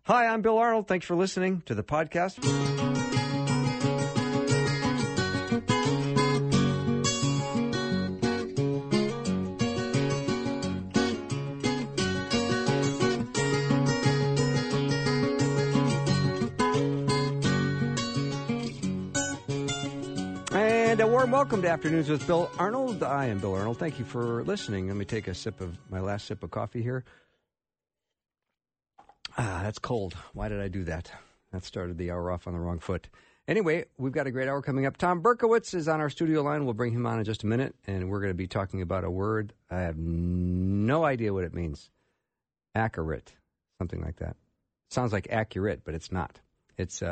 Hi, I'm Bill Arnold. Thanks for listening to the podcast. And a warm welcome to Afternoons with Bill Arnold. I am Bill Arnold. Thank you for listening. Let me take a sip of my last sip of coffee here. That's cold. Why did I do that? That started the hour off on the wrong foot. Anyway, we've got a great hour coming up. Tom Berkowitz is on our studio line. We'll bring him on in just a minute, and we're going to be talking about a word. I have no idea what it means. Accurate, something like that. Sounds like accurate, but it's not. It's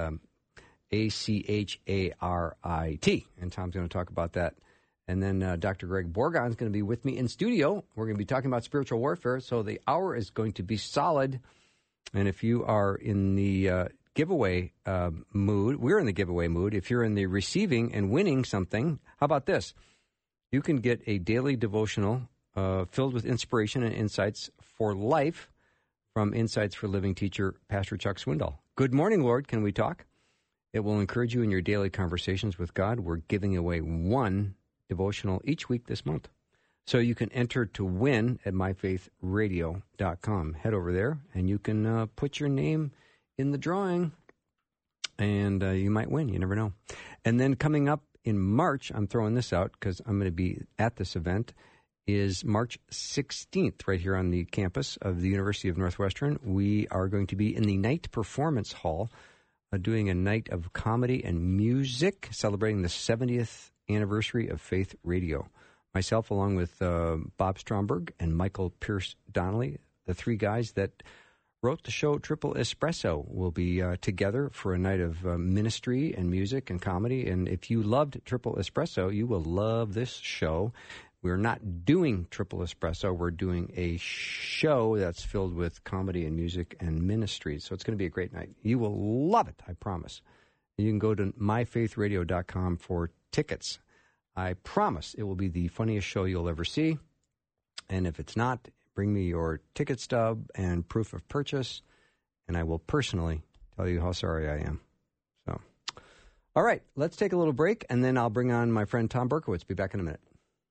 A-C-H-A-R-I-T, and Tom's going to talk about that. And then Dr. Greg Borgon is going to be with me in studio. We're going to be talking about spiritual warfare, so the hour is going to be solid. And if you are in the giveaway mood, we're in the giveaway mood. If you're in the receiving and winning something, how about this? You can get a daily devotional filled with inspiration and insights for life from Insights for Living teacher, Pastor Chuck Swindoll. Good morning, Lord. Can we talk? It will encourage you in your daily conversations with God. We're giving away one devotional each week this month. So you can enter to win at myfaithradio.com. Head over there, and you can put your name in the drawing, and you might win. You never know. And then coming up in March, I'm throwing this out because I'm going to be at this event, is March 16th right here on the campus of the University of Northwestern. We are going to be in the Night Performance Hall doing a night of comedy and music celebrating the 70th anniversary of Faith Radio. Myself, along with Bob Stromberg and Michael Pierce Donnelly, the three guys that wrote the show Triple Espresso, will be together for a night of ministry and music and comedy. And if you loved Triple Espresso, you will love this show. We're not doing Triple Espresso. We're doing a show that's filled with comedy and music and ministry. So it's going to be a great night. You will love it, I promise. You can go to myfaithradio.com for tickets. I promise it will be the funniest show you'll ever see. And if it's not, bring me your ticket stub and proof of purchase, and I will personally tell you how sorry I am. So, all right, let's take a little break, and then I'll bring on my friend Tom Berkowitz. Be back in a minute.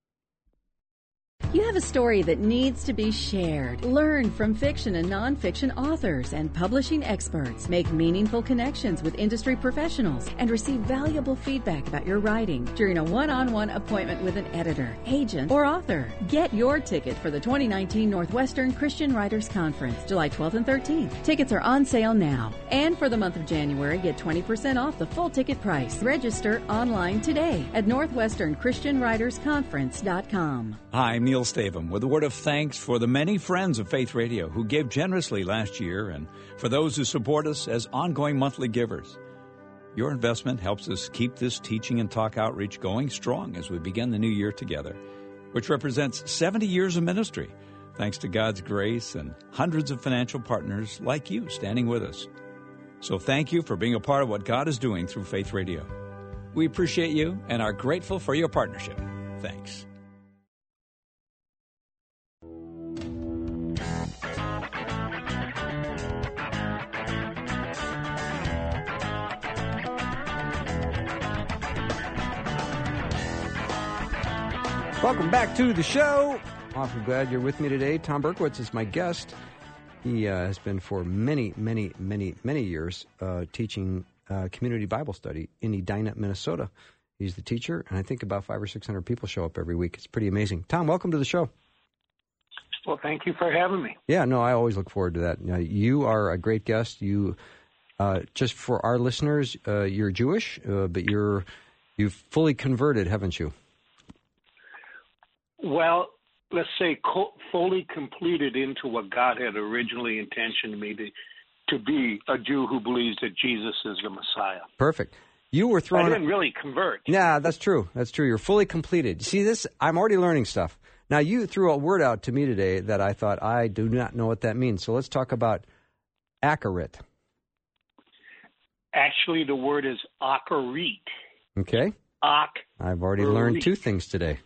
You have a story that needs to be shared. Learn from fiction and nonfiction authors and publishing experts. Make meaningful connections with industry professionals and receive valuable feedback about your writing during a one-on-one appointment with an editor, agent, or author. Get your ticket for the 2019 Northwestern Christian Writers Conference, July 12th and 13th. Tickets are on sale now. And for the month of January, get 20% off the full ticket price. Register online today at northwesternchristianwritersconference.com. Hi, I'm Neil Stavum with a word of thanks for the many friends of Faith Radio who gave generously last year and for those who support us as ongoing monthly givers. Your investment helps us keep this teaching and talk outreach going strong as we begin the new year together, which represents 70 years of ministry, thanks to God's grace and hundreds of financial partners like you standing with us. So thank you for being a part of what God is doing through Faith Radio. We appreciate you and are grateful for your partnership. Thanks. Welcome back to the show. Awfully glad you're with me today. Tom Berkowitz is my guest. He has been for many years teaching community Bible study in Edina, Minnesota. He's the teacher, and I think about 500 or 600 people show up every week. It's pretty amazing. Tom, welcome to the show. Well, thank you for having me. Yeah, no, I always look forward to that. You are a great guest. You, just for our listeners, you're Jewish, but you've fully converted, haven't you? Well, let's say fully completed into what God had originally intentioned me to be, a Jew who believes that Jesus is the Messiah. Perfect. You were thrown. I didn't really convert. Yeah, that's true. That's true. You're fully completed. See this? I'm already learning stuff. Now, you threw a word out to me today that I thought I do not know what that means. So let's talk about accurate. Actually, the word is akarit. Okay. I've already learned two things today.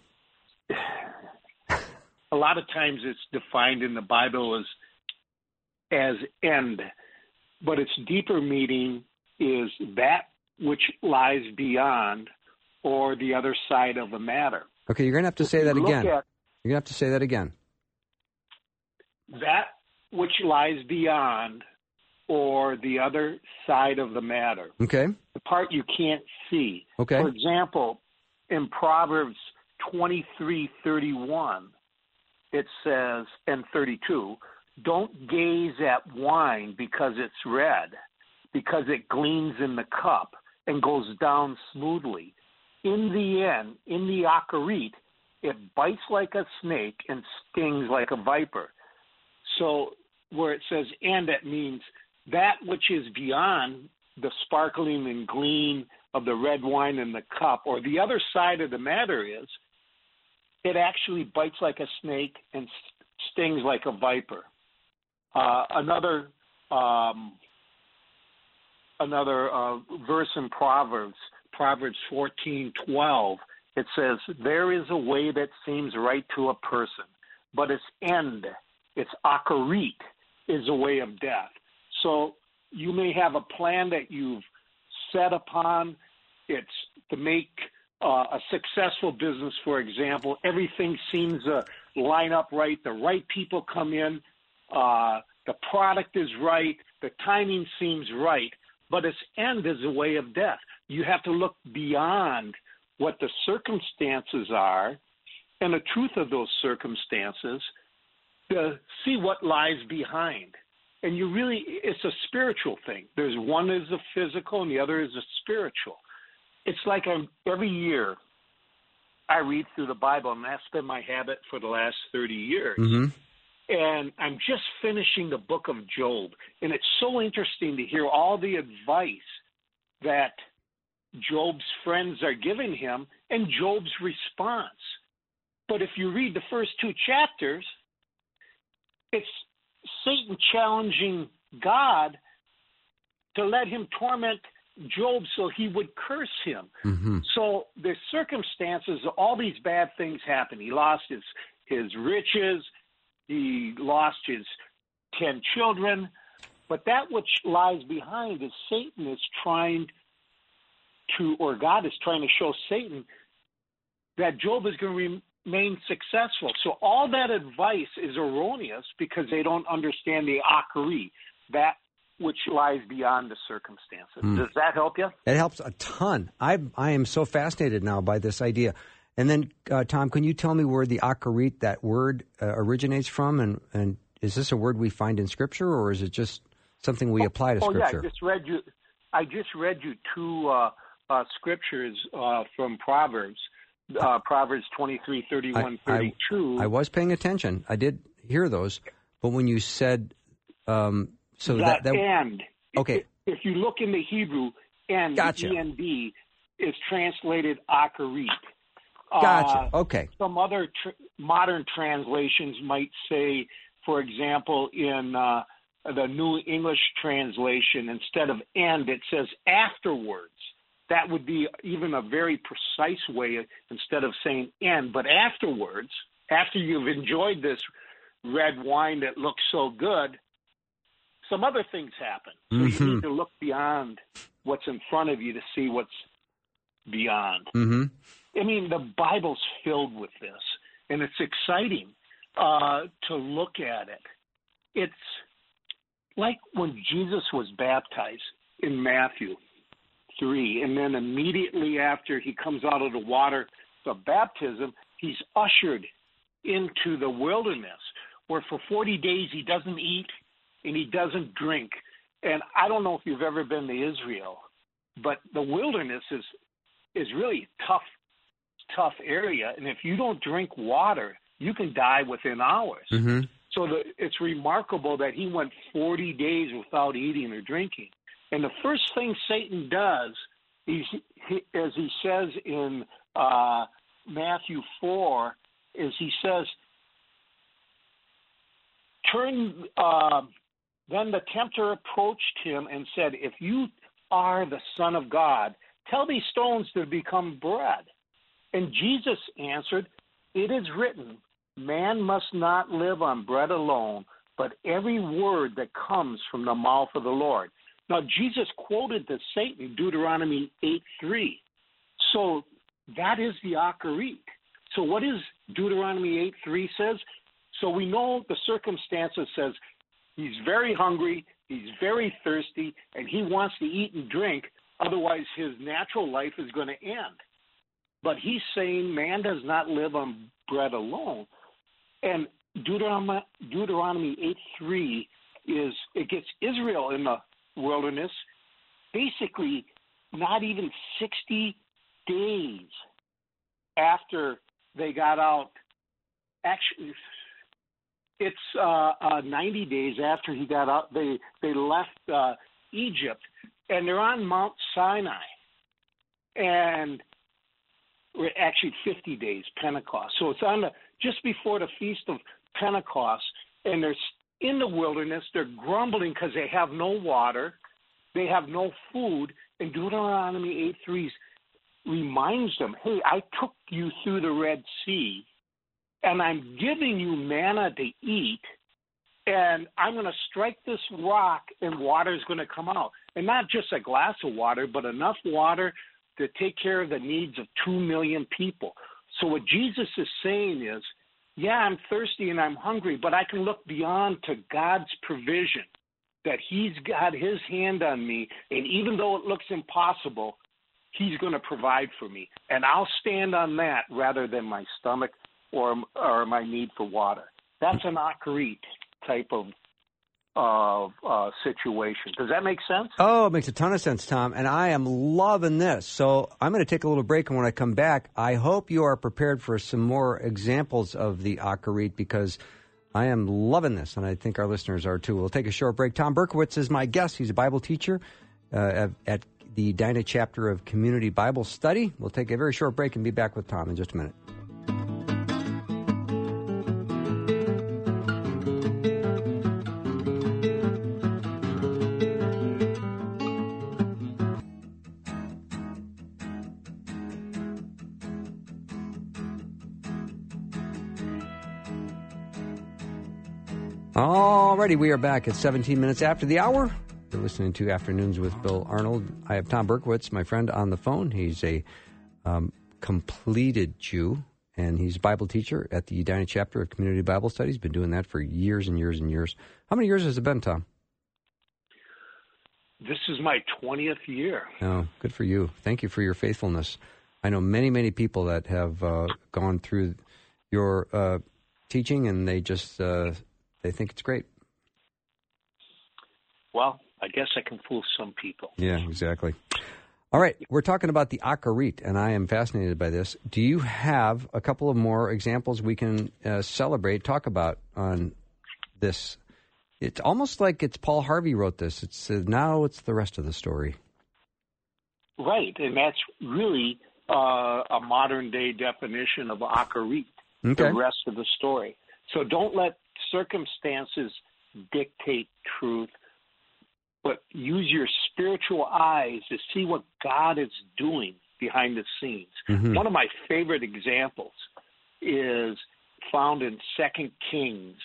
A lot of times it's defined in the Bible as end. but its deeper meaning is that which lies beyond or the other side of the matter. Okay, you're going to have to say that again. You're going to have to say that again. That which lies beyond or the other side of the matter. Okay. The part you can't see. Okay. For example, in Proverbs 23:31, it says, and 32, don't gaze at wine because it's red, because it gleams in the cup and goes down smoothly. In the end, in the akarit, it bites like a snake and stings like a viper. So where it says and, it means that which is beyond the sparkling and gleam of the red wine in the cup, or the other side of the matter is, it actually bites like a snake and stings like a viper. Another verse in Proverbs 14:12, it says, there is a way that seems right to a person, but its end, its akarit, is a way of death. So you may have a plan that you've set upon. It's to make a successful business, for example. Everything seems to line up right. The right people come in. The product is right. The timing seems right. But its end is a way of death. You have to look beyond what the circumstances are and the truth of those circumstances to see what lies behind. And it's a spiritual thing. There's one is a physical and the other is a spiritual. It's like every year I read through the Bible, and that's been my habit for the last 30 years. Mm-hmm. And I'm just finishing the book of Job. And it's so interesting to hear all the advice that Job's friends are giving him and Job's response. But if you read the first 2 chapters, it's Satan challenging God to let him torment Job so he would curse him. Mm-hmm. So the circumstances, all these bad things happen. He lost his riches. He lost his 10 children. But that which lies behind is Satan is trying to, or God is trying to show Satan that Job is going to remain successful. So all that advice is erroneous because they don't understand the akari, that which lies beyond the circumstances. Does that help you? It helps a ton. I am so fascinated now by this idea. And then, Tom, can you tell me where the akarit, that word, originates from? And is this a word we find in Scripture, or is it just something we apply to Scripture? Yeah, I just read you 2 scriptures from Proverbs. Proverbs 23, 31, 32. I was paying attention. I did hear those. But when you said... so that and. Okay. If you look in the Hebrew, and gotcha. The END is translated akarit. Gotcha. Okay. Some other modern translations might say, for example, in the New English translation, instead of end, it says afterwards. That would be even a very precise way, instead of saying end. But afterwards, after you've enjoyed this red wine that looks so good, some other things happen. So you need to look beyond what's in front of you to see what's beyond. Mm-hmm. I mean, the Bible's filled with this, and it's exciting to look at it. It's like when Jesus was baptized in Matthew 3, and then immediately after he comes out of the water, the baptism, he's ushered into the wilderness, where for 40 days he doesn't eat and he doesn't drink. And I don't know if you've ever been to Israel, but the wilderness is really tough area. And if you don't drink water, you can die within hours. Mm-hmm. So it's remarkable that he went 40 days without eating or drinking. And the first thing Satan does, as he says in Matthew 4, is he says, then the tempter approached him and said, if you are the Son of God, tell these stones to become bread. And Jesus answered, it is written, man must not live on bread alone, but every word that comes from the mouth of the Lord. Now, Jesus quoted to Satan Deuteronomy 8:3. So that is the Acharit. So what is Deuteronomy 8:3 says? So we know the circumstances says he's very hungry, he's very thirsty, and he wants to eat and drink. Otherwise, his natural life is going to end. But he's saying man does not live on bread alone. And Deuteronomy 8:3 it gets Israel in the wilderness basically not even 60 days after they got out. Actually, it's 90 days after he got out. They left Egypt, and they're on Mount Sinai. And actually 50 days, Pentecost. So it's on just before the Feast of Pentecost, and they're in the wilderness. They're grumbling because they have no water, they have no food, and Deuteronomy 8:3 reminds them, hey, I took you through the Red Sea, and I'm giving you manna to eat, and I'm going to strike this rock, and water is going to come out. And not just a glass of water, but enough water to take care of the needs of 2 million people. So what Jesus is saying is, yeah, I'm thirsty and I'm hungry, but I can look beyond to God's provision, that he's got his hand on me, and even though it looks impossible, he's going to provide for me. And I'll stand on that rather than my stomach or my need for water. That's an Acharit type of situation. Does that make sense? Oh, it makes a ton of sense, Tom, and I am loving this. So I'm going to take a little break, and when I come back, I hope you are prepared for some more examples of the Acharit, because I am loving this, and I think our listeners are too. We'll take a short break. Tom Berkowitz is my guest. He's a Bible teacher at the Edina chapter of Community Bible Study. We'll take a very short break and be back with Tom in just a minute. Alrighty, we are back at 17 minutes after the hour. You're listening to Afternoons with Bill Arnold. I have Tom Berkowitz, my friend, on the phone. He's a completed Jew, and he's a Bible teacher at the Edina chapter of Community Bible Study. He's been doing that for years and years and years. How many years has it been, Tom? This is my 20th year. Oh, good for you. Thank you for your faithfulness. I know many, many people that have gone through your teaching, and they just they think it's great. Well, I guess I can fool some people. Yeah, exactly. All right, we're talking about the Acharit, and I am fascinated by this. Do you have a couple of more examples we can talk about on this? It's almost like it's Paul Harvey wrote this. It's now it's the rest of the story. Right, and that's really a modern-day definition of Acharit, okay. The rest of the story. So don't let circumstances dictate truth, but use your spiritual eyes to see what God is doing behind the scenes. Mm-hmm. One of my favorite examples is found in 2 Kings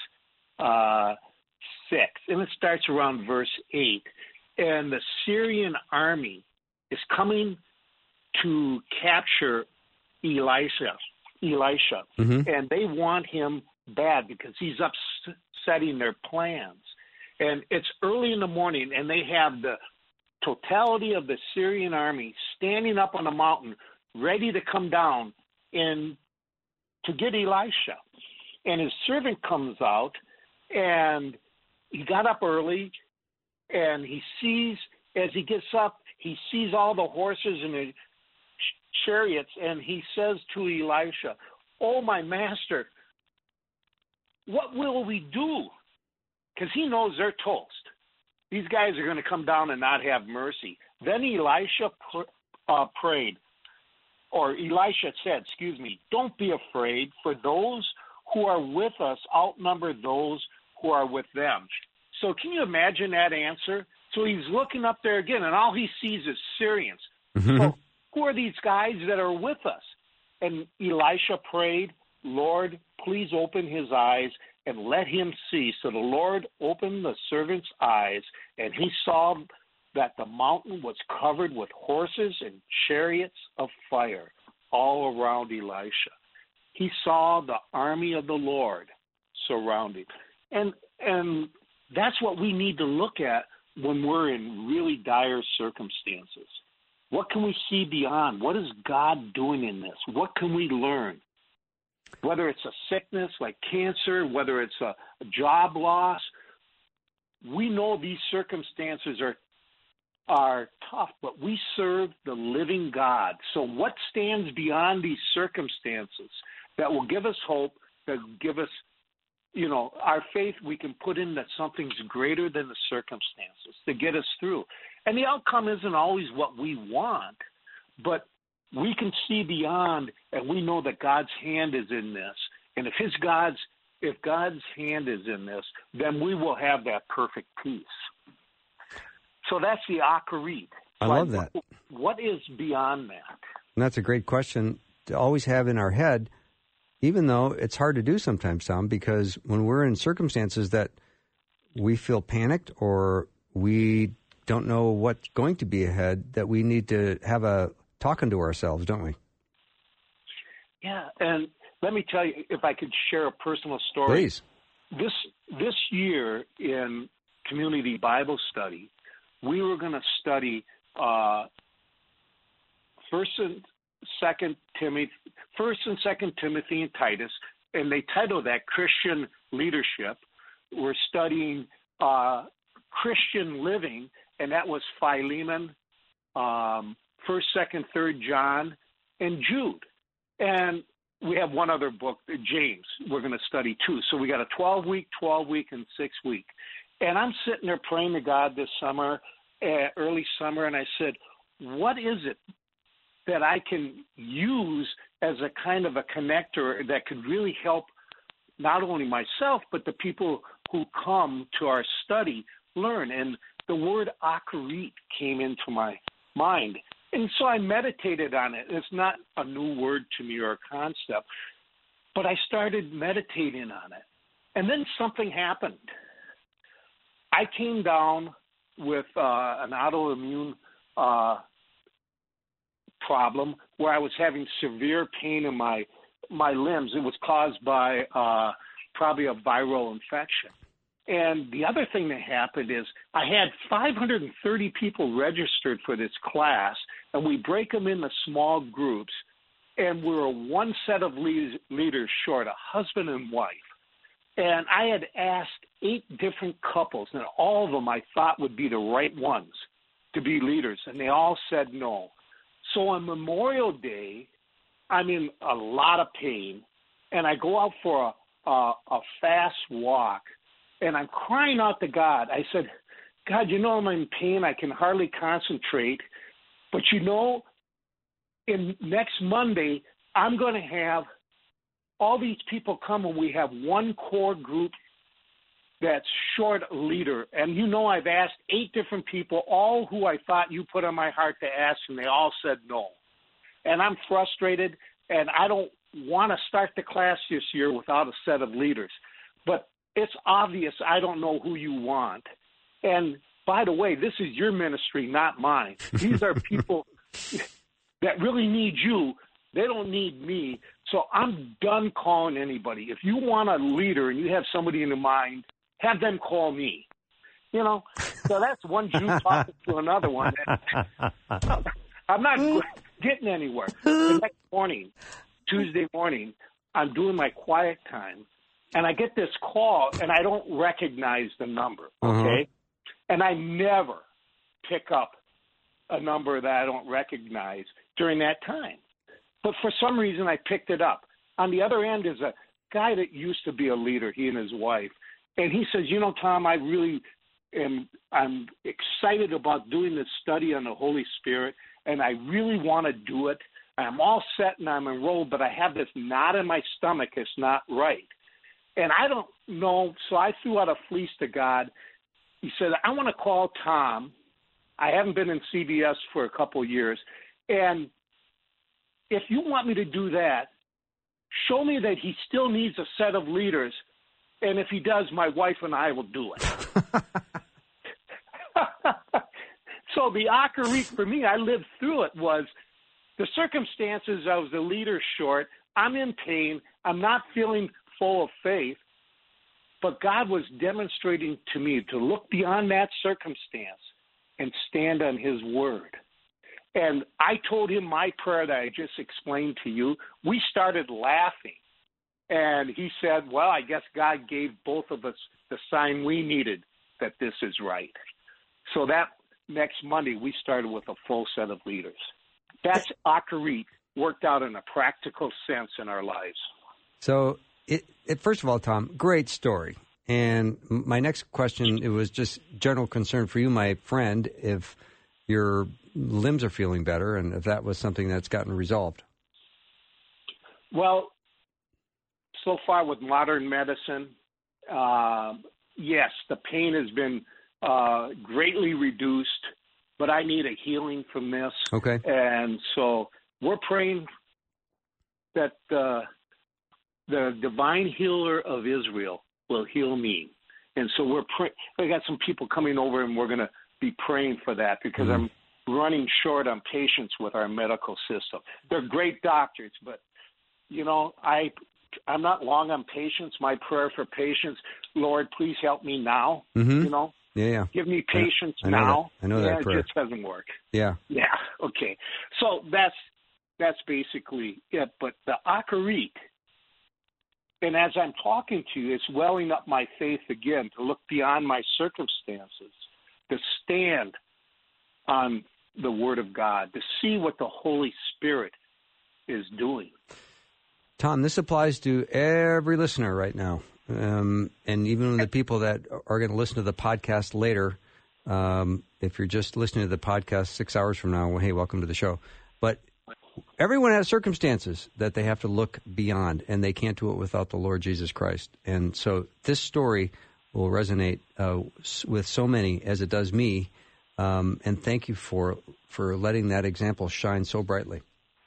6, and it starts around verse 8. And the Syrian army is coming to capture Elisha, mm-hmm. and they want him bad because he's upsetting their plans. And it's early in the morning, and they have the totality of the Syrian army standing up on a mountain, ready to come down and to get Elisha. And his servant comes out, and he got up early, and he sees, as he gets up, he sees all the horses and the chariots, and he says to Elisha, "Oh, my master, what will we do?" Because he knows they're toast. These guys are going to come down and not have mercy. Then Elisha prayed, or Elisha said, "Don't be afraid, for those who are with us outnumber those who are with them." So can you imagine that answer? So he's looking up there again, and all he sees is Syrians. Mm-hmm. So who are these guys that are with us? And Elisha prayed, "Lord, please open his eyes and let him see. So the Lord opened the servant's eyes, and he saw that the mountain was covered with horses and chariots of fire all around Elisha. He saw the army of the Lord surrounding. And that's what we need to look at when we're in really dire circumstances. What can we see beyond? What is God doing in this? What can we learn? Whether it's a sickness like cancer, whether it's a job loss, we know these circumstances are tough, but we serve the living God. So what stands beyond these circumstances that will give us hope, that will give us, our faith we can put in that something's greater than the circumstances to get us through. And the outcome isn't always what we want, but we can see beyond, and we know that God's hand is in this. And if God's hand is in this, then we will have that perfect peace. So that's the Akarit. I love that. What is beyond that? And that's a great question to always have in our head, even though it's hard to do sometimes, Tom, because when we're in circumstances that we feel panicked or we don't know what's going to be ahead, that we need to have a talking to ourselves, don't we? Yeah, and let me tell you, if I could share a personal story. Please. This year in Community Bible Study, we were going to study First and Second Timothy and Titus, and they titled that Christian Leadership. We're studying Christian living, and that was Philemon, 1st, 2nd, 3rd John, and Jude. And we have one other book, James, we're going to study too. So we got a 12-week, 12-week, and 6-week. And I'm sitting there praying to God this summer, early summer, and I said, what is it that I can use as a kind of a connector that could really help not only myself, but the people who come to our study learn? And the word Akarit came into my mind. And so I meditated on it. It's not a new word to me or a concept, but I started meditating on it. And then something happened. I came down with an autoimmune problem where I was having severe pain in my limbs. It was caused by probably a viral infection. And the other thing that happened is I had 530 people registered for this class, and we break them into small groups, and we were one set of leaders short, a husband and wife. And I had asked 8 different couples, and all of them I thought would be the right ones to be leaders, and they all said no. So on Memorial Day, I'm in a lot of pain, and I go out for a fast walk, and I'm crying out to God. I said, God, I'm in pain. I can hardly concentrate. But in next Monday, I'm going to have all these people come, and we have one core group that's short a leader. And I've asked 8 different people, all who I thought you put on my heart to ask, and they all said no. And I'm frustrated, and I don't want to start the class this year without a set of leaders. But it's obvious I don't know who you want. And by the way, this is your ministry, not mine. These are people that really need you. They don't need me. So I'm done calling anybody. If you want a leader and you have somebody in mind, have them call me. So that's one Jew talking to another one. I'm not getting anywhere. The next morning, Tuesday morning, I'm doing my quiet time, and I get this call, and I don't recognize the number, okay? And I never pick up a number that I don't recognize during that time. But for some reason, I picked it up. On the other end is a guy that used to be a leader, he and his wife. And he says, Tom, I'm excited about doing this study on the Holy Spirit, and I really want to do it. I'm all set and I'm enrolled, but I have this knot in my stomach. It's not right. And I don't know, so I threw out a fleece to God. He said, I want to call Tom. I haven't been in CBS for a couple of years. And if you want me to do that, show me that he still needs a set of leaders And if he does, my wife and I will do it. So the Akarit for me, I lived through it, was the circumstances. I was the leader short. I'm in pain. I'm not feeling full of faith. But God was demonstrating to me to look beyond that circumstance and stand on his word. And I told him my prayer that I just explained to you. We started laughing. And he said, well, I guess God gave both of us the sign we needed that this is right. So that next Monday, we started with a full set of leaders. That's Akarit worked out in a practical sense in our lives. So, first of all, Tom, great story. And my next question, it was just general concern for you, my friend, if your limbs are feeling better and if that was something that's gotten resolved. Well, so far with modern medicine, yes, the pain has been greatly reduced, but I need a healing from this. Okay. And so we're praying that the divine healer of Israel will heal me. And so we got some people coming over, and we're going to be praying for that because I'm running short on patients with our medical system. They're great doctors, but, you know, I'm not long on patience. My prayer for patients, Lord, please help me now, you know. Yeah. Give me patience I know now. I know that prayer. It just doesn't work. Yeah. Yeah, okay. So that's basically it. But the Akarit, and as I'm talking to you, it's welling up my faith again to look beyond my circumstances, to stand on the Word of God, to see what the Holy Spirit is doing. Tom, this applies to every listener right now. And even the people that are going to listen to the podcast later, if you're just listening to the podcast 6 hours from now, well, hey, welcome to the show. But everyone has circumstances that they have to look beyond, and they can't do it without the Lord Jesus Christ. And so this story will resonate with so many as it does me. And thank you for letting that example shine so brightly.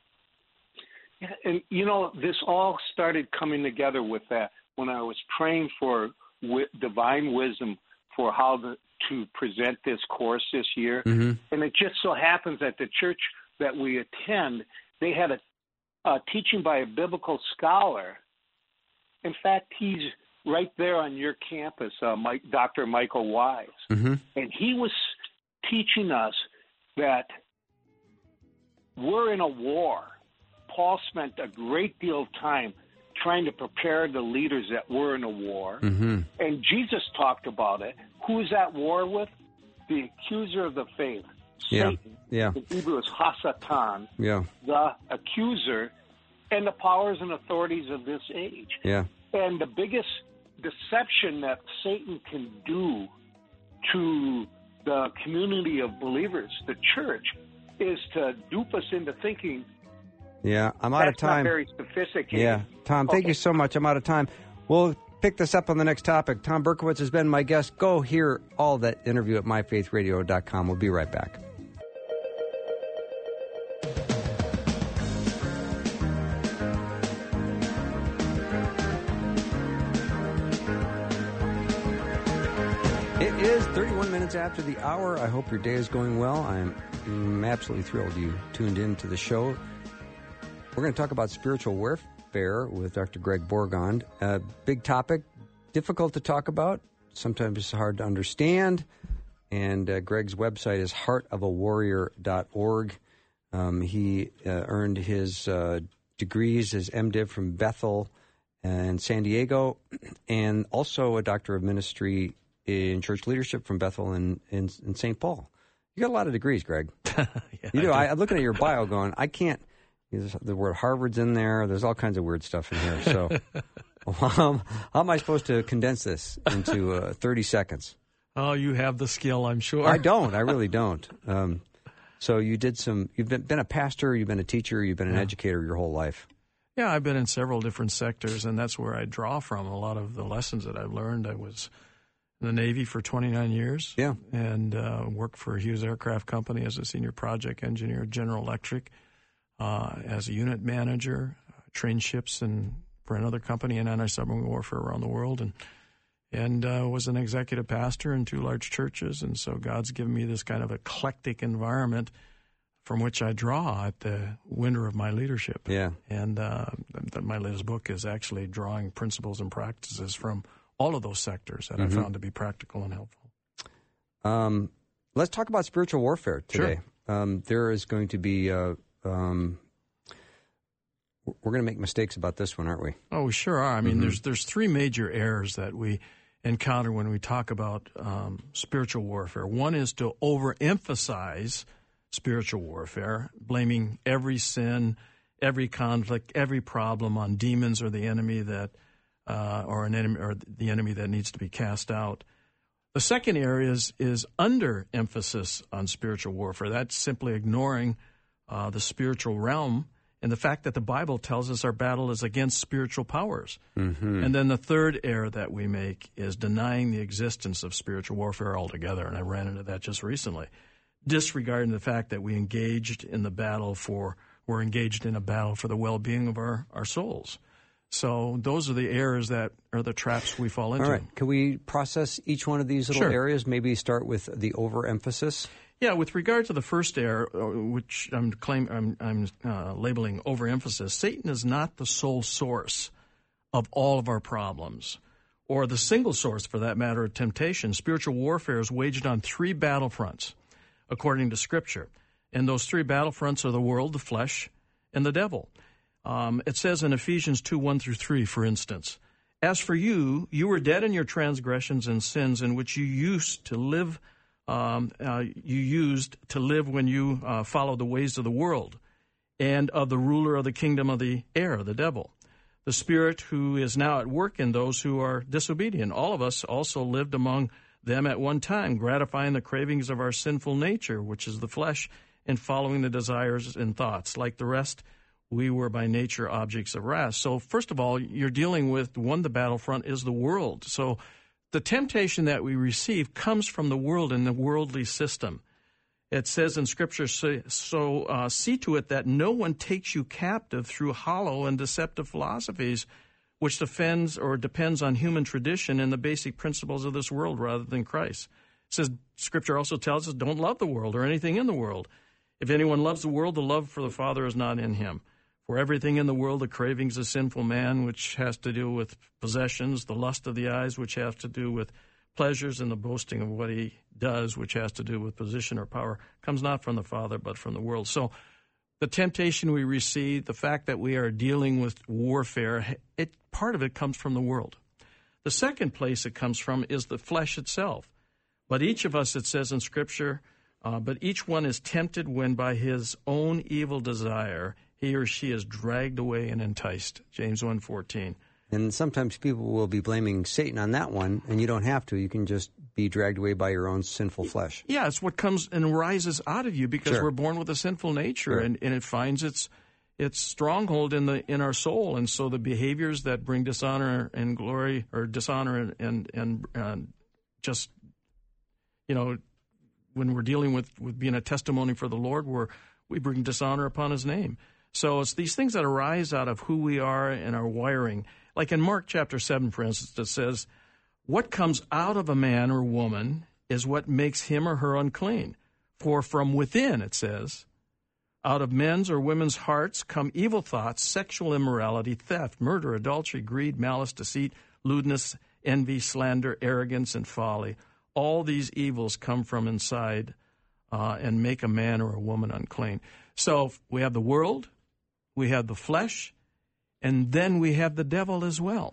Yeah, and, you know, this all started coming together with that when I was praying for divine wisdom for how to present this course this year. Mm-hmm. And it just so happens that the church that we attend, they had a teaching by a biblical scholar. In fact, he's right there on your campus, Dr. Michael Wise. Mm-hmm. And he was teaching us that we're in a war. Paul spent a great deal of time trying to prepare the leaders that were in a war. Mm-hmm. And Jesus talked about it. Who's at war with? The accuser of the faith, Satan. Yeah. In Hebrew is Hasatan, the accuser, and the powers and authorities of this age. Yeah. And the biggest deception that Satan can do to the community of believers, the church, is to dupe us into thinking. Yeah, I'm out of time. That's not very sophisticated. Yeah. Tom, thank you so much. I'm out of time. We'll pick this up on the next topic. Tom Berkowitz has been my guest. Go hear all that interview at myfaithradio.com. We'll be right back. It is 31 minutes after the hour. I hope your day is going well. I'm absolutely thrilled you tuned in to the show. We're going to talk about spiritual warfare with Dr. Greg Bourgond. Big topic, difficult to talk about. Sometimes it's hard to understand. And Greg's website is heartofawarrior.org. He earned his degrees, his MDiv from Bethel and San Diego, and also a Doctor of Ministry in Church Leadership from Bethel in St. Paul. You got a lot of degrees, Greg. Yeah, you do. I'm looking at your bio going, I can't. The word Harvard's in there. There's all kinds of weird stuff in here. So how am I supposed to condense this into 30 seconds? Oh, you have the skill, I'm sure. I don't. I really don't. So you've been a pastor, you've been a teacher, you've been an educator your whole life. Yeah, I've been in several different sectors, and that's where I draw from a lot of the lessons that I've learned. I was in the Navy for 29 years and worked for Hughes Aircraft Company as a senior project engineer, General Electric. As a unit manager, trained ships for another company in anti-submarine warfare around the world, and and was an executive pastor in 2 large churches. And so God's given me this kind of eclectic environment from which I draw at the winter of my leadership. Yeah. And my latest book is actually drawing principles and practices from all of those sectors that I found to be practical and helpful. Let's talk about spiritual warfare today. Sure. There is going to be, we're going to make mistakes about this one, aren't we? Oh, we sure are. I mean, there's 3 major errors that we encounter when we talk about spiritual warfare. One is to overemphasize spiritual warfare, blaming every sin, every conflict, every problem on demons or the enemy that, or the enemy that needs to be cast out. The second area is underemphasis on spiritual warfare. That's simply ignoring the spiritual realm and the fact that the Bible tells us our battle is against spiritual powers. And then the third error that we make is denying the existence of spiritual warfare altogether, and I ran into that just recently, disregarding the fact that we're engaged in a battle for the well-being of our souls. So those are the errors that are the traps we fall into. All right. Can we process each one of these little areas? Maybe start with the overemphasis? Yeah, with regard to the first error, which I'm labeling overemphasis, Satan is not the sole source of all of our problems, or the single source, for that matter, of temptation. Spiritual warfare is waged on 3 battlefronts, according to Scripture. And those 3 battlefronts are the world, the flesh, and the devil. It says in Ephesians 2:1-3, for instance, "As for you, you were dead in your transgressions and sins in which you used to live when you followed the ways of the world and of the ruler of the kingdom of the air, the devil, the spirit who is now at work in those who are disobedient. All of us also lived among them at one time, gratifying the cravings of our sinful nature, which is the flesh, and following the desires and thoughts. Like the rest, we were by nature objects of wrath." So first of all, you're dealing with the battlefront is the world. So the temptation that we receive comes from the world and the worldly system. It says in Scripture, so see to it that no one takes you captive through hollow and deceptive philosophies, which depends on human tradition and the basic principles of this world rather than Christ. It says, Scripture also tells us, don't love the world or anything in the world. If anyone loves the world, the love for the Father is not in him. For everything in the world, the cravings of sinful man, which has to do with possessions, the lust of the eyes, which has to do with pleasures, and the boasting of what he does, which has to do with position or power, comes not from the Father, but from the world. So the temptation we receive, the fact that we are dealing with warfare, part of it comes from the world. The second place it comes from is the flesh itself. But each of us, it says in Scripture, but each one is tempted when by his own evil desire he or she is dragged away and enticed. James 1:14. And sometimes people will be blaming Satan on that one, and you don't have to. You can just be dragged away by your own sinful flesh. Yeah, it's what comes and rises out of you because we're born with a sinful nature, and it finds its stronghold in our soul. And so the behaviors that bring dishonor and glory, or dishonor and just, when we're dealing with being a testimony for the Lord, we bring dishonor upon his name. So it's these things that arise out of who we are and our wiring. Like in Mark chapter 7, for instance, it says, "What comes out of a man or woman is what makes him or her unclean. For from within," it says, "out of men's or women's hearts come evil thoughts, sexual immorality, theft, murder, adultery, greed, malice, deceit, lewdness, envy, slander, arrogance, and folly. All these evils come from inside and make a man or a woman unclean." So we have the world, we have the flesh, and then we have the devil as well.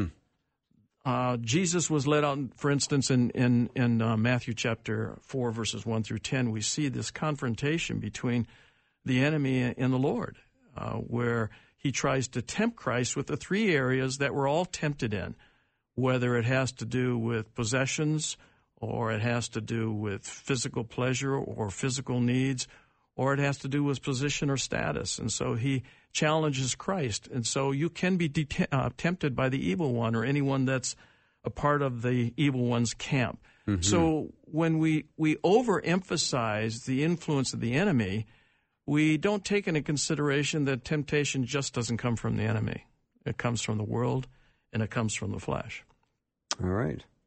Jesus was led out, for instance, in Matthew chapter 4, verses 1-10, we see this confrontation between the enemy and the Lord, where he tries to tempt Christ with the 3 areas that we're all tempted in, whether it has to do with possessions, or it has to do with physical pleasure or physical needs, or it has to do with position or status. And so he challenges Christ. And so you can be tempted by the evil one or anyone that's a part of the evil one's camp. So when we overemphasize the influence of the enemy, we don't take into consideration that temptation just doesn't come from the enemy. It comes from the world, and it comes from the flesh. All right.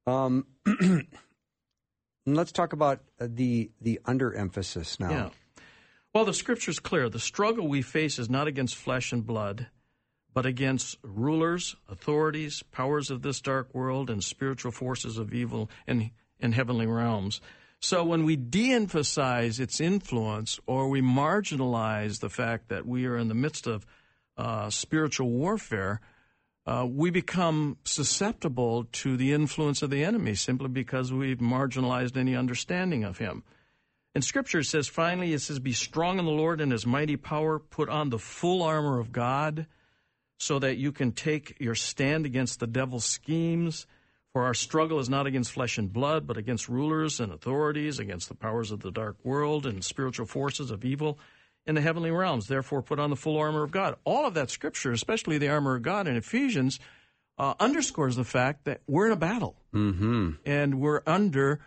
Let's talk about the underemphasis now. Yeah. Well, the Scripture's clear. The struggle we face is not against flesh and blood, but against rulers, authorities, powers of this dark world, and spiritual forces of evil in heavenly realms. So when we de-emphasize its influence, or we marginalize the fact that we are in the midst of spiritual warfare, we become susceptible to the influence of the enemy simply because we've marginalized any understanding of him. And Scripture says, finally, it says, be strong in the Lord and his mighty power, put on the full armor of God so that you can take your stand against the devil's schemes. For our struggle is not against flesh and blood, but against rulers and authorities, against the powers of the dark world and spiritual forces of evil in the heavenly realms. Therefore, put on the full armor of God. All of that Scripture, especially the armor of God in Ephesians, underscores the fact that we're in a battle. Mm-hmm. And we're under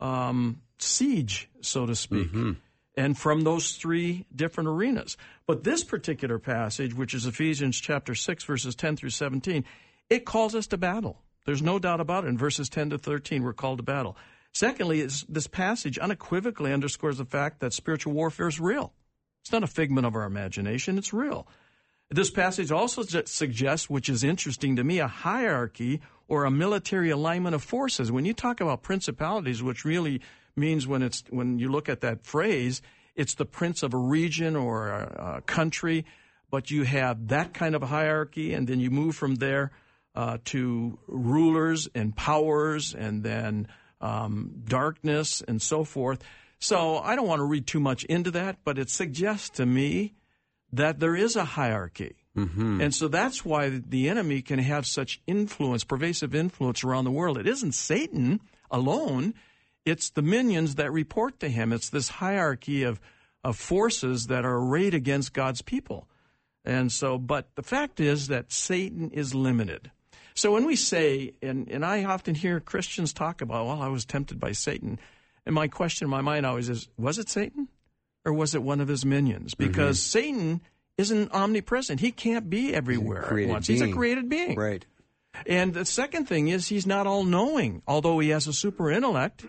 siege, so to speak, and from those three different arenas. But this particular passage, which is Ephesians chapter 6, verses 10 through 17, it calls us to battle. There's no doubt about it. In verses 10 to 13, we're called to battle. Secondly, this passage unequivocally underscores the fact that spiritual warfare is real. It's not a figment of our imagination. It's real. This passage also suggests, which is interesting to me, a hierarchy or a military alignment of forces. When you talk about principalities, which really means when you look at that phrase, it's the prince of a region or a country, but you have that kind of a hierarchy, and then you move from there to rulers and powers, and then darkness and so forth. So I don't want to read too much into that, but it suggests to me that there is a hierarchy. Mm-hmm. And so that's why the enemy can have such influence, pervasive influence around the world. It isn't Satan alone. It's the minions that report to him. It's this hierarchy of forces that are arrayed against God's people. And so, but the fact is that Satan is limited. So when we say, and I often hear Christians talk about, well, I was tempted by Satan. And my question in my mind always is, was it Satan or was it one of his minions? Because Satan isn't omnipresent. He can't be everywhere at once. He's a created being. Right. And the second thing is he's not all-knowing, although he has a super intellect,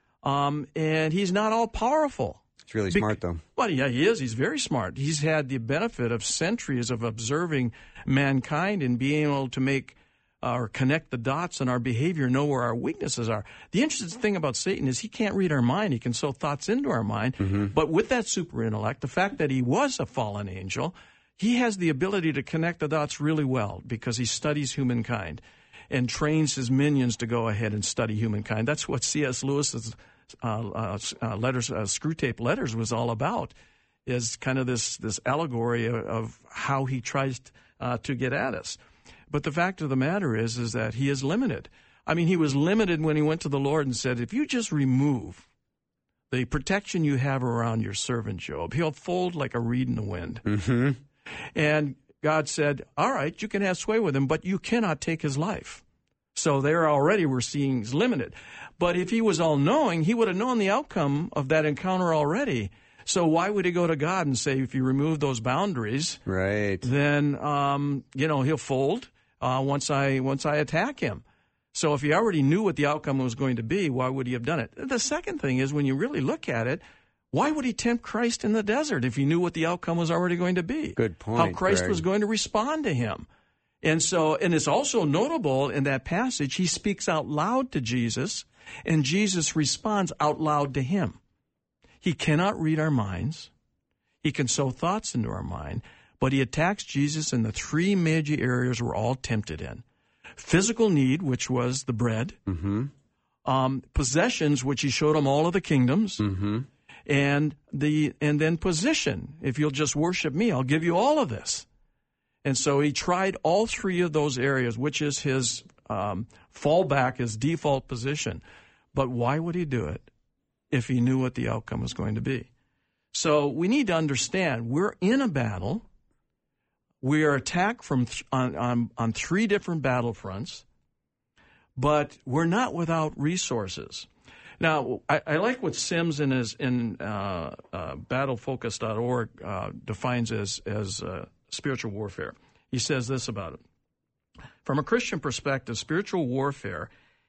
and he's not all-powerful. He's really smart, though. Well, yeah, he is. He's very smart. He's had the benefit of centuries of observing mankind and being able to make or connect the dots in our behavior, know where our weaknesses are. The interesting thing about Satan is he can't read our mind. He can sow thoughts into our mind. Mm-hmm. But with that super intellect, the fact that he was a fallen angel, he has the ability to connect the dots really well because he studies humankind and trains his minions to go ahead and study humankind. That's what C.S. Lewis's Screw Tape Letters was all about, is kind of this allegory of how he tries to get at us. But the fact of the matter is that he is limited. I mean, he was limited when he went to the Lord and said, if you just remove the protection you have around your servant Job, he'll fold like a reed in the wind. Mm-hmm. And God said, all right, you can have sway with him, but you cannot take his life. So there already we're seeing he's limited. But if he was all-knowing, he would have known the outcome of that encounter already. So why would he go to God and say, if you remove those boundaries, right, then, he'll fold once I attack him. So if he already knew what the outcome was going to be, why would he have done it? The second thing is, when you really look at it, why would he tempt Christ in the desert if he knew what the outcome was already going to be? Good point. How Christ Greg was going to respond to him. And it's also notable in that passage, he speaks out loud to Jesus, and Jesus responds out loud to him. He cannot read our minds. He can sow thoughts into our mind, but he attacks Jesus in the three major areas we're all tempted in. Physical need, which was the bread. Mm-hmm. Possessions, which he showed him all of the kingdoms. Mm-hmm. And then position. If you'll just worship me, I'll give you all of this. And so he tried all three of those areas, which is his fallback, his default position. But why would he do it if he knew what the outcome was going to be? So we need to understand we're in a battle. We are attacked on three different battlefronts, but we're not without resources. Now, I like what Sims in battlefocus.org defines as spiritual warfare. He says this about it. From a Christian perspective, spiritual warfare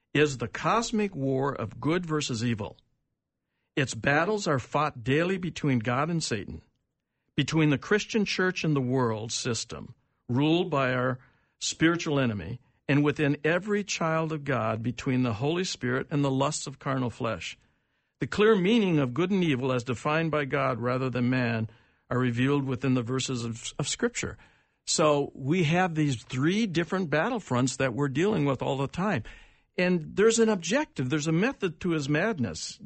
is the cosmic war of good versus evil. Its battles are fought daily between God and Satan, between the Christian church and the world system, ruled by our spiritual enemy, and within every child of God between the Holy Spirit and the lusts of carnal flesh. The clear meaning of good and evil as defined by God rather than man are revealed within the verses of Scripture. So we have these three different battlefronts that we're dealing with all the time. And there's an objective. There's a method to his madness.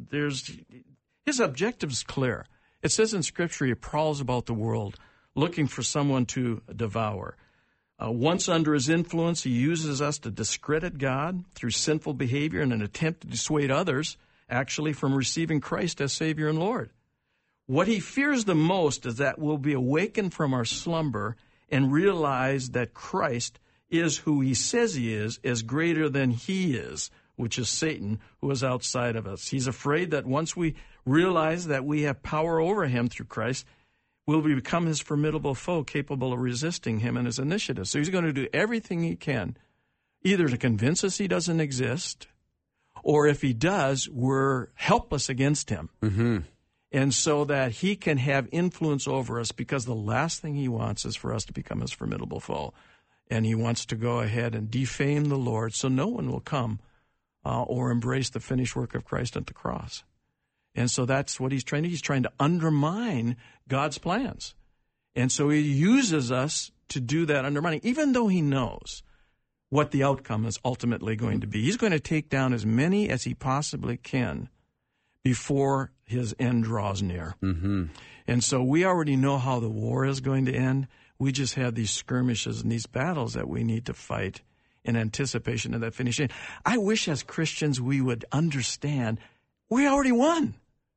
His objective is clear. It says in Scripture he prowls about the world looking for someone to devour. Once under his influence, he uses us to discredit God through sinful behavior in an attempt to dissuade others, actually, from receiving Christ as Savior and Lord. What he fears the most is that we'll be awakened from our slumber and realize that Christ is who he says he is greater than he is, which is Satan, who is outside of us. He's afraid that once we realize that we have power over him through Christ, we'll become his formidable foe, capable of resisting him and his initiatives. So he's going to do everything he can, either to convince us he doesn't exist, or if he does, we're helpless against him. Mm-hmm. And so that he can have influence over us, because the last thing he wants is for us to become his formidable foe. And he wants to go ahead and defame the Lord so no one will come or embrace the finished work of Christ at the cross. And so that's what he's trying to do. He's trying to undermine God's plans. And so he uses us to do that undermining, even though he knows what the outcome is ultimately going to be. He's going to take down as many as he possibly can before his end draws near. Mm-hmm. And so we already know how the war is going to end. We just have these skirmishes and these battles that we need to fight in anticipation of that finishing. I wish as Christians we would understand we already won.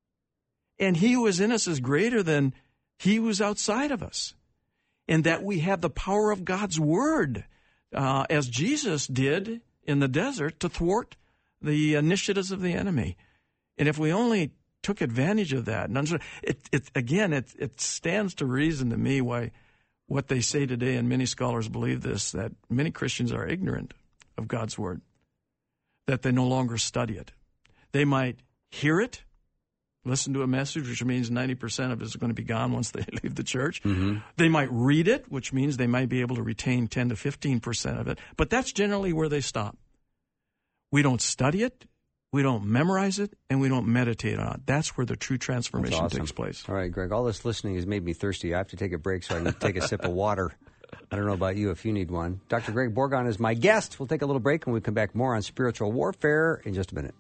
And he who is in us is greater than he who is outside of us. And that we have the power of God's word, as Jesus did in the desert, to thwart the initiatives of the enemy. And if we only took advantage of that, and it stands to reason to me why what they say today, and many scholars believe this, that many Christians are ignorant of God's word, that they no longer study it. They might hear it, listen to a message, which means 90% of it is going to be gone once they leave the church. Mm-hmm. They might read it, which means they might be able to retain 10 to 15% of it, but that's generally where they stop. We don't study it, we don't memorize it, and we don't meditate on it. That's where the true transformation takes place. All right, Greg, all this listening has made me thirsty. I have to take a break so I can take a sip of water. I don't know about you if you need one. Dr. Greg Bourgond is my guest. We'll take a little break, and we'll come back more on spiritual warfare in just a minute.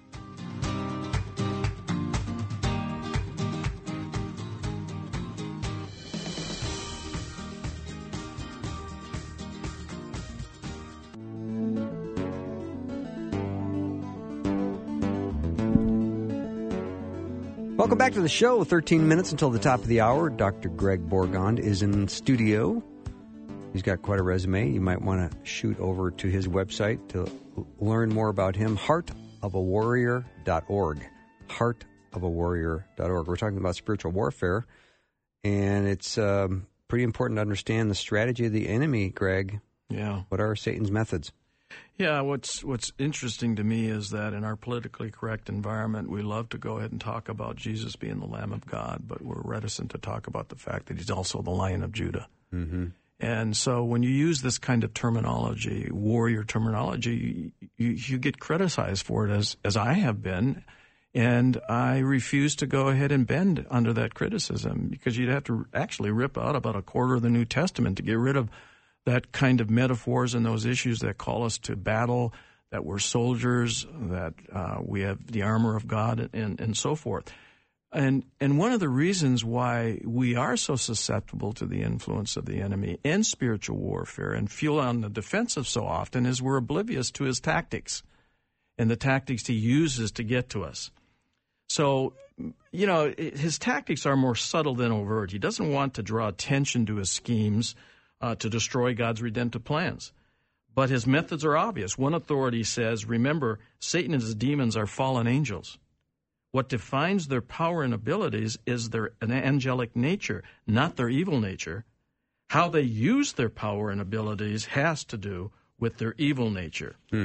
Welcome back to the show. 13 minutes until the top of the hour. Dr. Greg Bourgond is in studio. He's got quite a resume. You might want to shoot over to his website to learn more about him, heartofawarrior.org. Heartofawarrior.org. We're talking about spiritual warfare, and it's pretty important to understand the strategy of the enemy, Greg. Yeah. What are Satan's methods? Yeah, what's interesting to me is that in our politically correct environment, we love to go ahead and talk about Jesus being the Lamb of God, but we're reticent to talk about the fact that he's also the Lion of Judah. Mm-hmm. And so when you use this kind of terminology, warrior terminology, you get criticized for it, as I have been, and I refuse to go ahead and bend under that criticism, because you'd have to actually rip out about a quarter of the New Testament to get rid of that kind of metaphors and those issues that call us to battle, that we're soldiers, that we have the armor of God, and so forth. And one of the reasons why we are so susceptible to the influence of the enemy in spiritual warfare and feel on the defensive so often is we're oblivious to his tactics and the tactics he uses to get to us. So, his tactics are more subtle than overt. He doesn't want to draw attention to his schemes to destroy God's redemptive plans. But his methods are obvious. One authority says, remember, Satan and his demons are fallen angels. What defines their power and abilities is their angelic nature, not their evil nature. How they use their power and abilities has to do with their evil nature.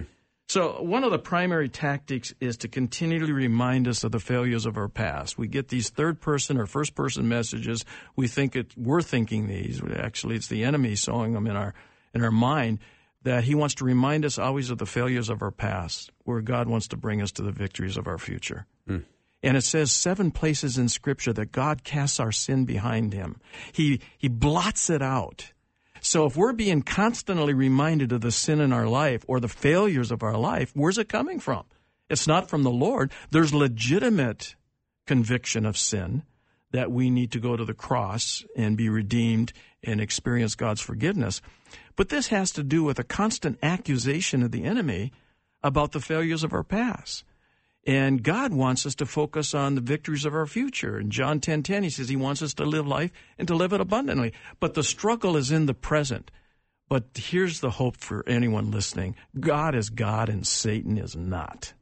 So one of the primary tactics is to continually remind us of the failures of our past. We get these third-person or first-person messages. We're thinking these. Actually, it's the enemy sowing them in our mind, that he wants to remind us always of the failures of our past, where God wants to bring us to the victories of our future. Mm. And it says 7 places in Scripture that God casts our sin behind him. He blots it out. So if we're being constantly reminded of the sin in our life or the failures of our life, where's it coming from? It's not from the Lord. There's legitimate conviction of sin that we need to go to the cross and be redeemed and experience God's forgiveness. But this has to do with a constant accusation of the enemy about the failures of our past. And God wants us to focus on the victories of our future. In John 10:10, he says he wants us to live life and to live it abundantly. But the struggle is in the present. But here's the hope for anyone listening. God is God and Satan is not.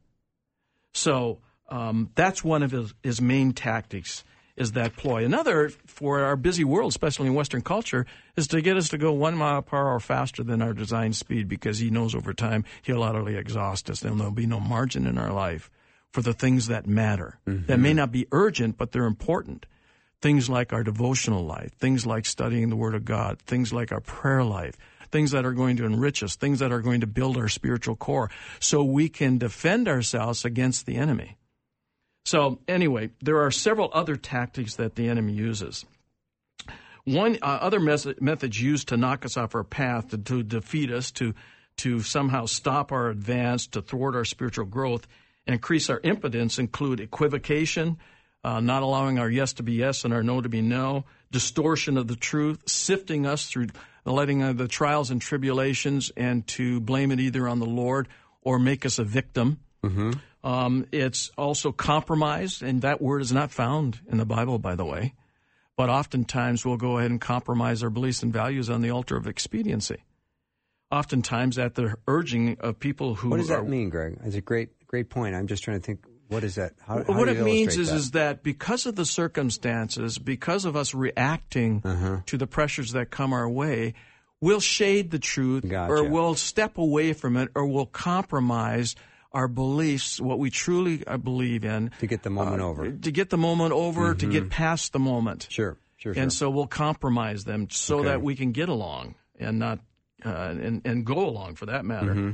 So that's one of his main tactics, is that ploy. Another, for our busy world, especially in Western culture, is to get us to go 1 mile per hour faster than our design speed, because he knows over time he'll utterly exhaust us and there'll be no margin in our life for the things that matter, that may not be urgent, but they're important. Things like our devotional life, things like studying the Word of God, things like our prayer life, things that are going to enrich us, things that are going to build our spiritual core so we can defend ourselves against the enemy. So anyway, there are several other tactics that the enemy uses. One other methods used to knock us off our path, to defeat us, to somehow stop our advance, to thwart our spiritual growth, and increase our impotence, include equivocation, not allowing our yes to be yes and our no to be no, distortion of the truth, sifting us through letting the trials and tribulations and to blame it either on the Lord or make us a victim. Mm-hmm. It's also compromise, and that word is not found in the Bible, by the way. But oftentimes we'll go ahead and compromise our beliefs and values on the altar of expediency. Oftentimes at the urging of people who... What does that mean, Greg? It's a great point. I'm just trying to think, what is that? How what do it means is that because of the circumstances, because of us reacting to the pressures that come our way, we'll shade the truth, or we'll step away from it, or we'll compromise our beliefs, what we truly believe in. To get the moment over. To get the moment over, to get past the moment. Sure. And so we'll compromise them so that we can get along and not and go along, for that matter.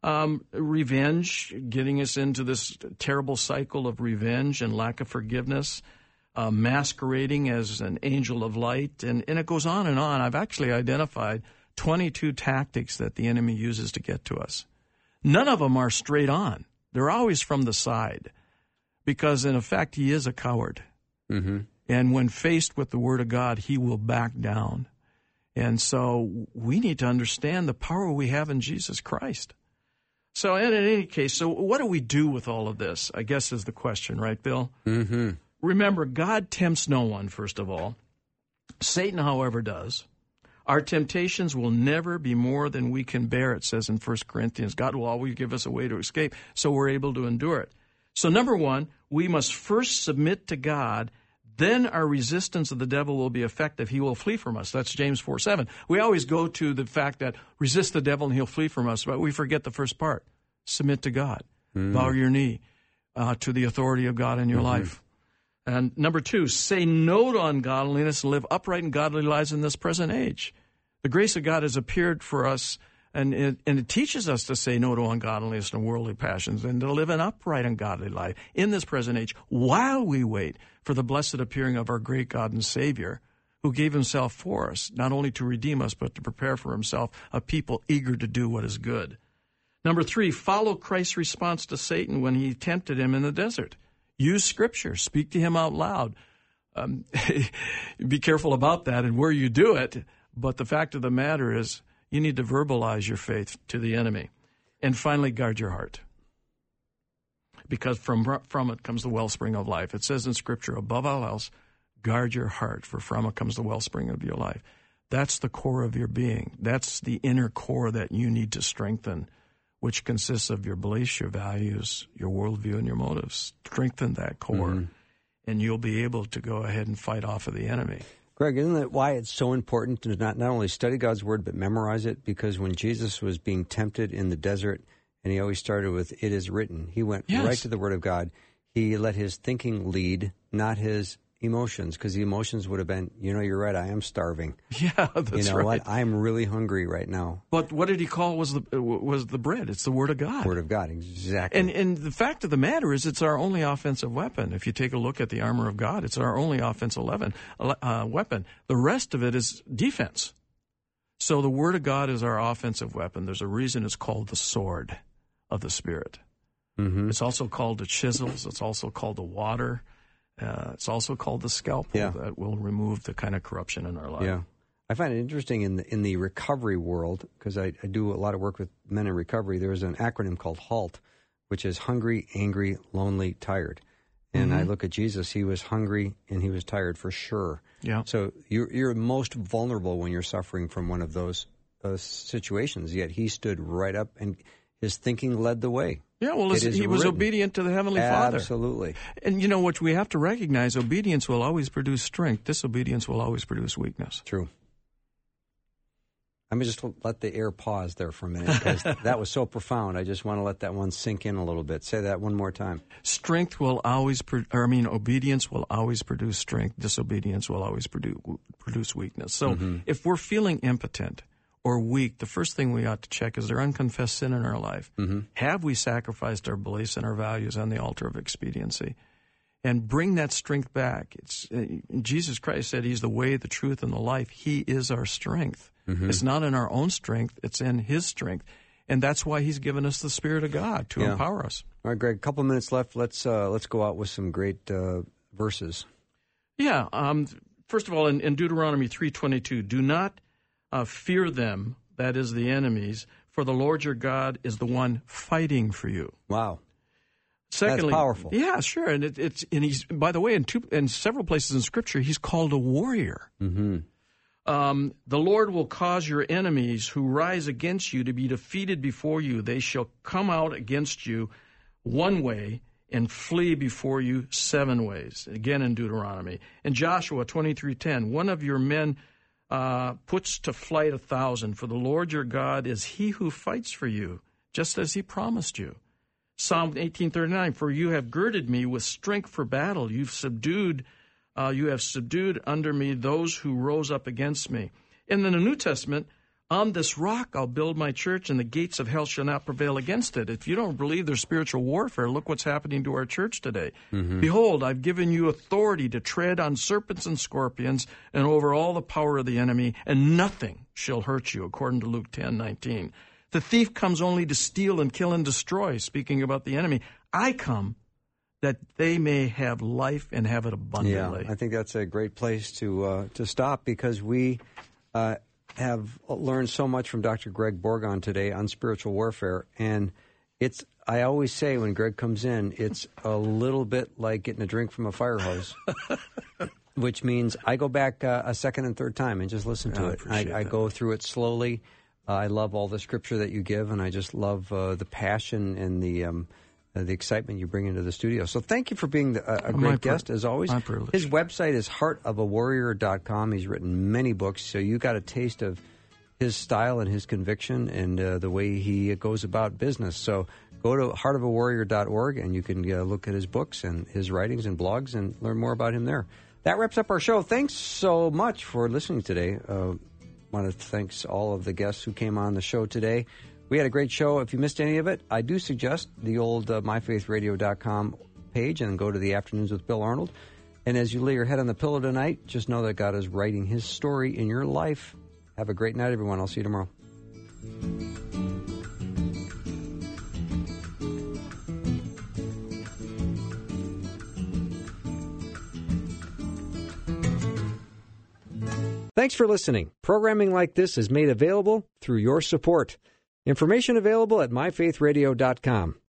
Revenge, getting us into this terrible cycle of revenge and lack of forgiveness, masquerading as an angel of light, and it goes on and on. I've actually identified 22 tactics that the enemy uses to get to us. None of them are straight on. They're always from the side, because in effect he is a coward. Mm-hmm. And when faced with the Word of God, he will back down. And so we need to understand the power we have in Jesus Christ. So in any case, so what do we do with all of this, I guess is the question, right, Bill? Mm-hmm. Remember, God tempts no one, first of all. Satan, however, does. Our temptations will never be more than we can bear, it says in 1 Corinthians. God will always give us a way to escape, so we're able to endure it. So number one, we must first submit to God. Then our resistance of the devil will be effective. He will flee from us. That's James 4:7. We always go to the fact that resist the devil and he'll flee from us, but we forget the first part. Submit to God. Bow your knee to the authority of God in your life. And number two, say no to ungodliness and live upright and godly lives in this present age. The grace of God has appeared for us, and it teaches us to say no to ungodliness and worldly passions and to live an upright and godly life in this present age while we wait for the blessed appearing of our great God and Savior, who gave himself for us, not only to redeem us, but to prepare for himself a people eager to do what is good. Number three, follow Christ's response to Satan when he tempted him in the desert. Use Scripture. Speak to him out loud. Be careful about that and where you do it. But the fact of the matter is, you need to verbalize your faith to the enemy. And finally, guard your heart. Because from it comes the wellspring of life. It says in Scripture, above all else, guard your heart, for from it comes the wellspring of your life. That's the core of your being. That's the inner core that you need to strengthen, which consists of your beliefs, your values, your worldview, and your motives. Strengthen that core, and you'll be able to go ahead and fight off of the enemy. Greg, isn't that why it's so important to not only study God's Word, but memorize it? Because when Jesus was being tempted in the desert and he always started with, "It is written." He went Yes. right to the Word of God. He let his thinking lead, not his emotions, because the emotions would have been, you're right, I am starving. Yeah, that's right. You know what? I'm really hungry right now. But what did he call was the bread? It's the Word of God. Word of God, exactly. And the fact of the matter is, it's our only offensive weapon. If you take a look at the armor of God, it's our only offensive weapon. The rest of it is defense. So the Word of God is our offensive weapon. There's a reason it's called the sword of the Spirit. Mm-hmm. It's also called the chisels. It's also called the water. It's also called the scalpel that will remove the kind of corruption in our life. Yeah. I find it interesting in the recovery world, because I do a lot of work with men in recovery. There's an acronym called HALT, which is hungry, angry, lonely, tired. And I look at Jesus, he was hungry and he was tired for sure. Yeah. So you're most vulnerable when you're suffering from one of those situations, yet he stood right up and his thinking led the way. Yeah, well, he was obedient to the Heavenly Father. Absolutely. And what we have to recognize, obedience will always produce strength. Disobedience will always produce weakness. True. I'm going to just let the air pause there for a minute, because that was so profound. I just want to let that one sink in a little bit. Say that one more time. Obedience will always produce strength. Disobedience will always produce weakness. So if we're feeling impotent or weak, the first thing we ought to check is there unconfessed sin in our life. Mm-hmm. Have we sacrificed our beliefs and our values on the altar of expediency? And bring that strength back. Jesus Christ said he's the way, the truth, and the life. He is our strength. Mm-hmm. It's not in our own strength. It's in his strength. And that's why he's given us the Spirit of God to empower us. All right, Greg, a couple minutes left. Let's go out with some great verses. Yeah. First of all, in Deuteronomy 3:22, do not fear them, that is the enemies, for the Lord your God is the one fighting for you. Wow. Secondly, that's powerful. Yeah, sure. And he's, by the way, in several places in Scripture, he's called a warrior. Mm-hmm. The Lord will cause your enemies who rise against you to be defeated before you. They shall come out against you one way and flee before you 7 ways. Again in Deuteronomy. In Joshua 23:10, one of your men puts to flight 1,000, for the Lord your God is he who fights for you, just as he promised you. Psalm 18:39, for you have girded me with strength for battle. You have subdued under me those who rose up against me. And in the New Testament, on this rock I'll build my church, and the gates of hell shall not prevail against it. If you don't believe there's spiritual warfare, look what's happening to our church today. Mm-hmm. Behold, I've given you authority to tread on serpents and scorpions and over all the power of the enemy, and nothing shall hurt you, according to Luke 10:19. The thief comes only to steal and kill and destroy, speaking about the enemy. I come that they may have life and have it abundantly. Yeah, I think that's a great place to stop, because we have learned so much from Dr. Greg Bourgond today on spiritual warfare. And I always say when Greg comes in, it's a little bit like getting a drink from a fire hose, which means I go back a second and third time and just listen to it. I go through it slowly. I love all the scripture that you give, and I just love the passion and the excitement you bring into the studio. So thank you for being a great guest, as always. My privilege. His website is heartofawarrior.com. He's written many books, so you got a taste of his style and his conviction and the way he goes about business. So go to heartofawarrior.org, and you can look at his books and his writings and blogs and learn more about him there. That wraps up our show. Thanks so much for listening today. I want to thank all of the guests who came on the show today. We had a great show. If you missed any of it, I do suggest the old myfaithradio.com page and go to the Afternoons with Bill Arnold. And as you lay your head on the pillow tonight, just know that God is writing his story in your life. Have a great night, everyone. I'll see you tomorrow. Thanks for listening. Programming like this is made available through your support. Information available at myfaithradio.com.